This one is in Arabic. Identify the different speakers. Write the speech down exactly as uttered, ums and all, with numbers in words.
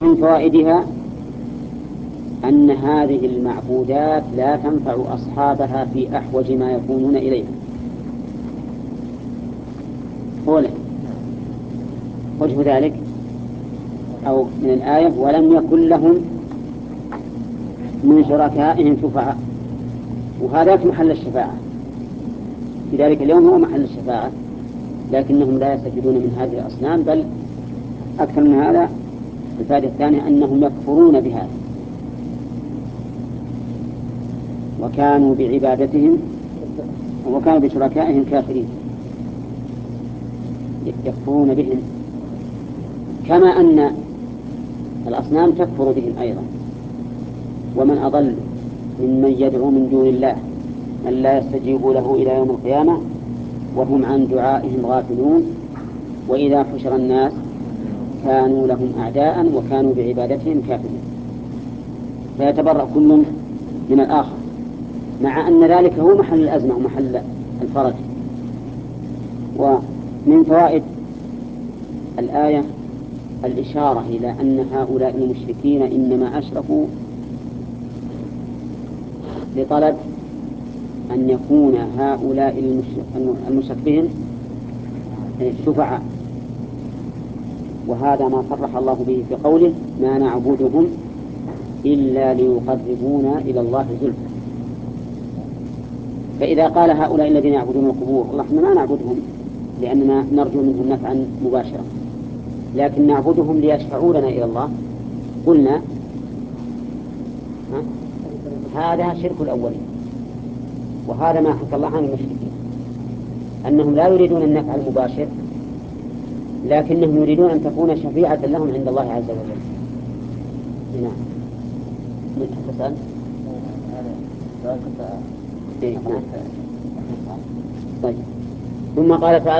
Speaker 1: من فوائدها أن هذه المعبودات لا تنفع أصحابها في أحوج ما يكونون إليها. قوله وجه ذلك أو من الآية ولم يكن لهم من شركائهم شفعاء، وهذا محل الشفاعة في ذلك اليوم، هو محل الشفاعة، لكنهم لا يستفيدون من هذه الأصنام، بل أكثر من هذا الفائدة الثانية أنهم يكفرون بهذا وكانوا بعبادتهم وكانوا بشركائهم كافرين، يكفرون بهم كما أن الأصنام تكفر بهم أيضا. ومن أضل ممن يدعو من دون الله من لا يستجيب له إلى يوم القيامة وهم عن دعائهم غافلون، وإذا حشر الناس كانوا لهم أعداء وكانوا بعبادتهم كافرين. فيتبرأ كل من الآخر، مع أن ذلك هو محل الأزمة ومحل الفرج. ومن فوائد الآية الإشارة إلى أن هؤلاء المشركين إنما أشركوا لطلب أن يكون هؤلاء المشرك بهم شفعاء، وهذا ما صرح الله به في قوله ما نعبدهم إلا ليقربونا إلى الله زلفى. فإذا قال هؤلاء الذين يعبدون القبور الله احنا ما نعبدهم لأننا نرجو منهم نفعا مباشرة، لكن نعبدهم ليشفعوا لنا إلى الله، قلنا هذا شرك الأولين، وهذا ما حكى الله عن المشركين أنهم لا يريدون النفع المباشر، لكنهم يريدون أن تكون شفيعة لهم عند الله عز وجل. نعم. تسأل؟ طيب. ثم قال تعالى